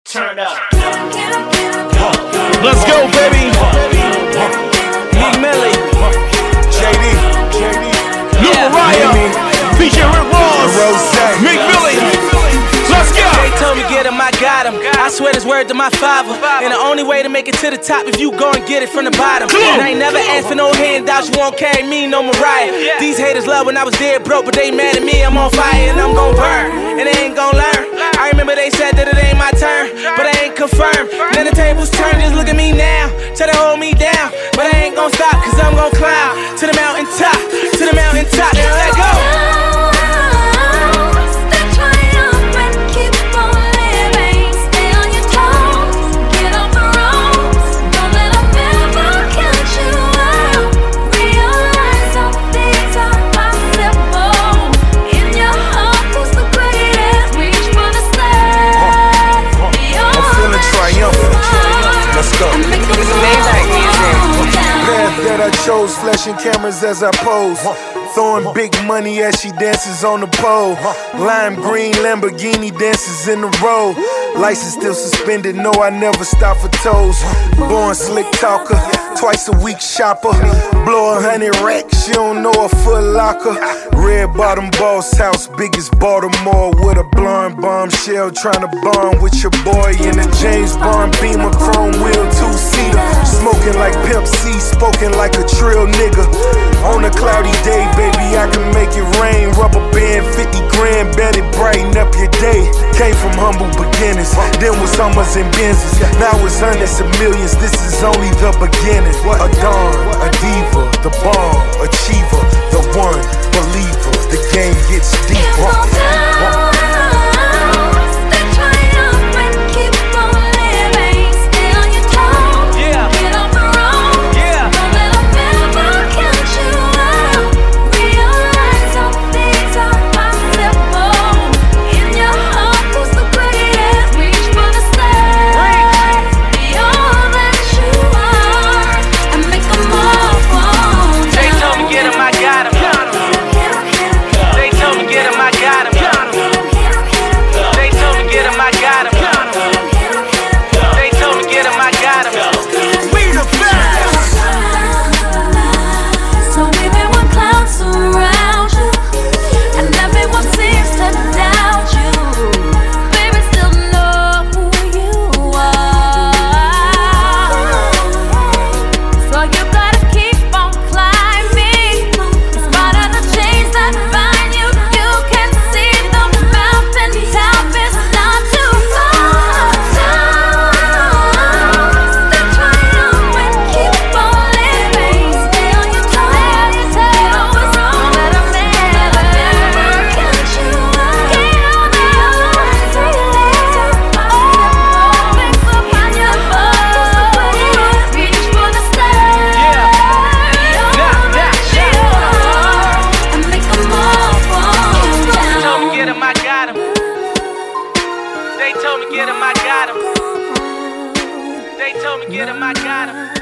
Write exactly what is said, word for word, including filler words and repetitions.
Turn up. Let's go, baby. Meek Millie, J D, Lil Mariah, featuring Rick Ross, Meek Millie. Let's go. They told me get him, I got him. I swear this word to my father. And the only way to make it to the top if you go and get it from the bottom. And I ain't never asked for no handouts, you won't carry me, no Mariah. These haters love when I was dead broke, but they mad at me, I'm on fire and I'm gon' burn. And they ain't gon' learn. I remember they said that it ain't my turn, but I ain't confirmed. Then the tables turn, just look at me now. Try to hold me down, but I ain't gon' stop, cause I'm gon' climb to the mountain top, to the mountain top, and let go. That I chose, flashing cameras as I pose, throwing big money as she dances on the pole. Lime green Lamborghini dances in the road. License still suspended, no, I never stop for toes. Born slick talker, twice a week shopper. Blow a hundred racks, she don't know a Foot Locker. Red bottom boss house, biggest Baltimore, with a blonde bombshell trying to bond with your boy in a James Bond Beamer, chrome wheel two-seater. Smoking like Pimp C, spoken like a trill nigga. On a cloudy day, baby, I can make it rain. Rubber band, fifty grand, bet it brighten up your day. Came from humble beginnings, then was Hummers and Benzes. Now it's hundreds of millions, this is only the beginning. A dawn, a diva, the bomb, achiever, the one believer. The game gets deeper. They told me get him, I got him. They told me get him, I got him.